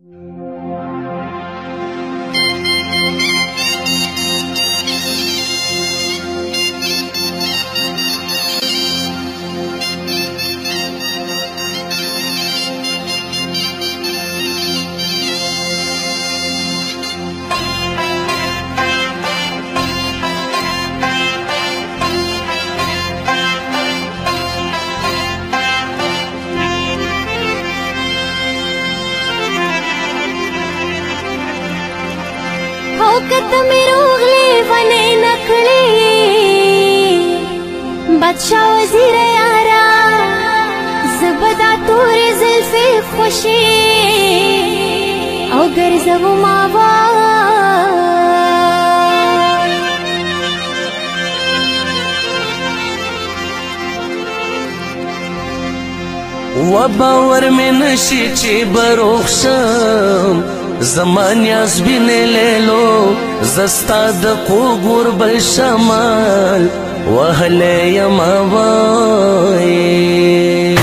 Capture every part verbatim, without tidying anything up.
وقت می روغلی ونه نکړي بادشاہ وزیر یارا زبدا تور زلفی خوشی او ګرځو ماوا و باور می نشي چې بروخشم زمان یاز بینه لیلو زستا د قوګور بل شمال وهله یما وای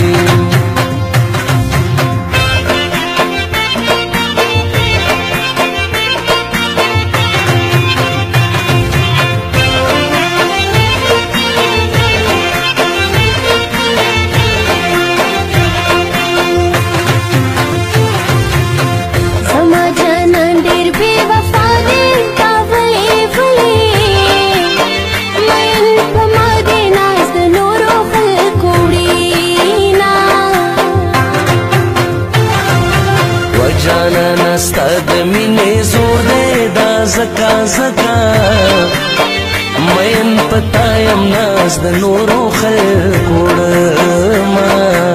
ستاد مینه زور دی دا زکا زکا مین پتایم ناز د نورو خلکو ډما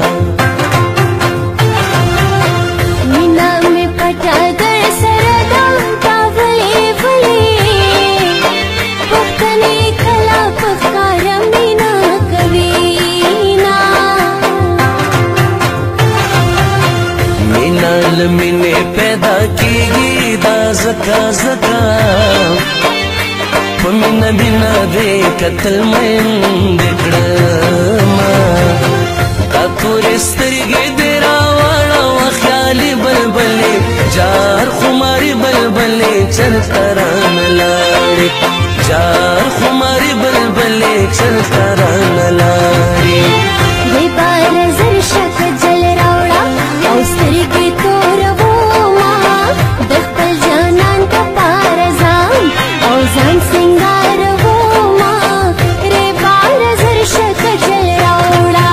مینا می پټا در سره دم تا ولی ولی پختنی کلا پخکار مینا کوینا مینا لمینه پیدا کیږي دا زکا زکا پمینا بینا دې قتل مین دکړما دا تور سترګې دې راوړه و خیالي بلبلې جار خماري بلبلې چرته رانه لاړې جار خماري بلبلې چرته رانه لاړې دې بار زر شک جل راوړه او سترګې تور ځان سنگار وما ری بار زر شک جل راوړه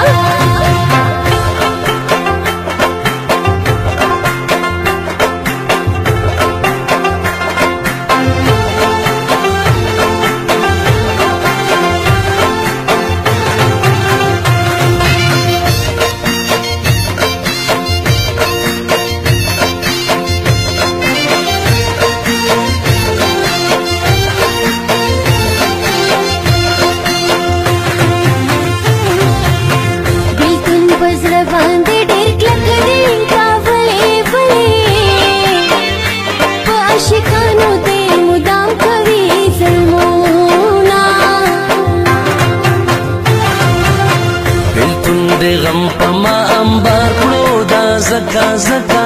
غم پما انبار کړو دا زکا زکا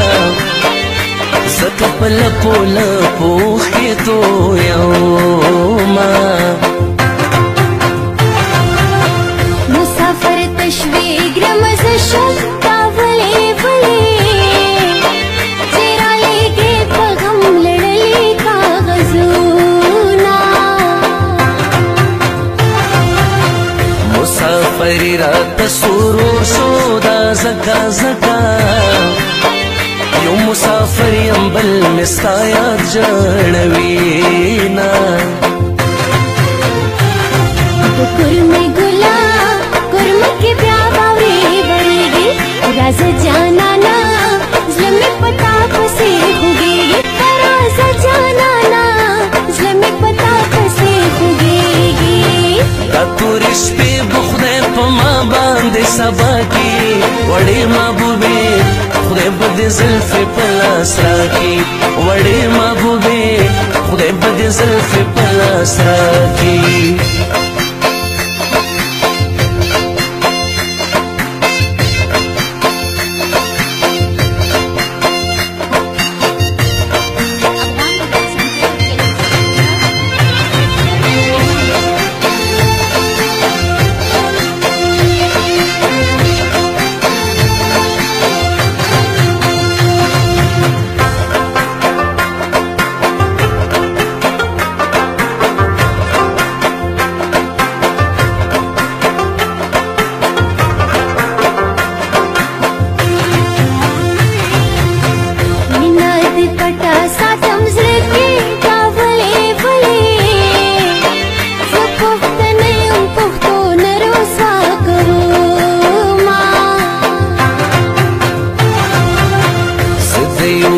زکا پل پول پوخې تو یوما مسافر تشویق رمز شم تا ولی ولی چیرا لګې په غم لړلې کاغذونه مسافری رات سورور شو دا زکا زکا یو مسافر یم بل مستا یاد جړوینا کورمه ګلا کورمه کې بیا باورې بړېږي راز جانا نا زلمې پتا پسې خوږېږي راز جانا نا زلمې پتا پسې خوږېږي دا تورې شپې به خدای په ما باندې سبا کي وړې محبوبې خدای به دې زلفې په لاس راکړي وړې محبوبې خدای به دې زلفې په لاس راکړي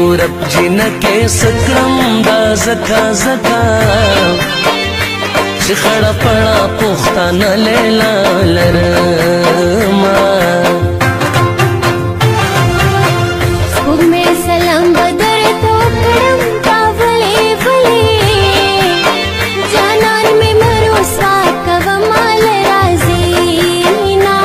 یورپ جنکې سکرم دا زکا زکا چې خړه پړه پښتانه لیلا لرما سپوږمۍ سلام بدر ته کړم تا ولې ولې جانان مې مروسا کوه مال راځينا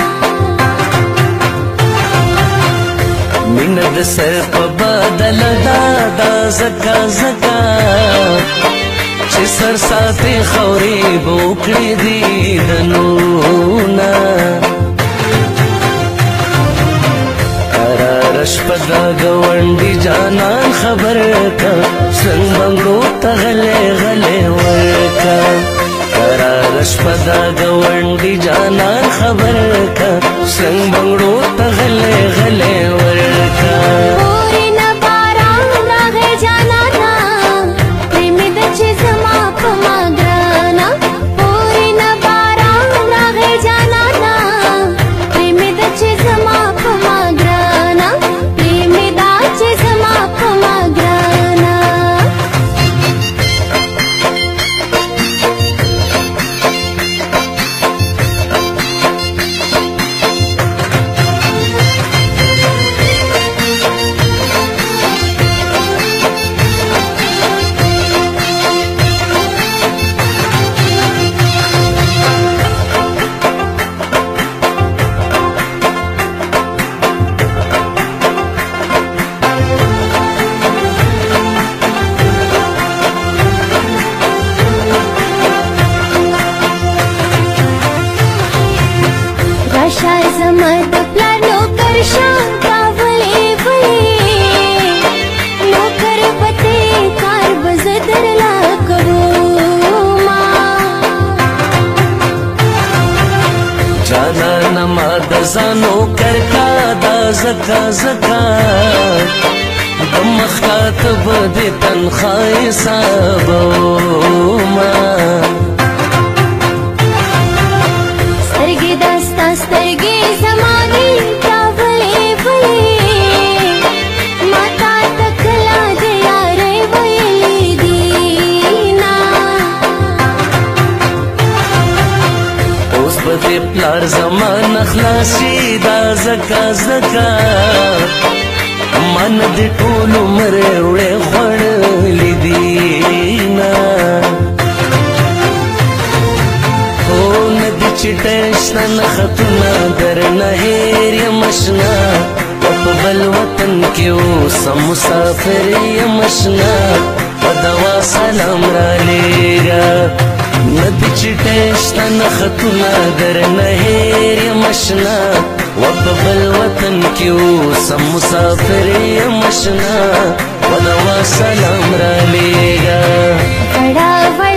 مینه د سر په بدل دا دا زکا زکا چې سر ساتي خوري بوکړي دي دنونا قرارش پدا گوندی جانان خبر کا سنگ بنگلو تغلے غلے ورکا قرارش پدا گوندی جانان خبر کا سنگ بنگلو تغلے غلے ورکا پوری نه باران راغی جانانا پریمي د چې زما په ما ګرانا پوری نه باران راغی جانانا پریمي د چې زما په ما ګرانا پریمي د چې زما په ما ګرانا راشه زما د پلار نوکر شم تا ولې ولې نوکر پته کار به زه درله کوما جانان ما د ځانو کرکا دا زکا زکا د مخات به د تنخواه حسابوما سترګې داستا سترګې زما دي تا ولې ولې ما تا ته کله د یارۍ ویلي دينا اوس به د پلار زمان خلاصي دا زکا زکا من د ټول عمر وړې خوړلې دينا چټشنا نختنا درنه هیر یمشنا په بل وطن کې اوسم مسافر یمشنا ودوا سلام را لېږه ندی چټشنا نختنا درنه هیر یمشنا په بل وطن کې اوسم مسافر یمشنا ودوا سلام را لېږه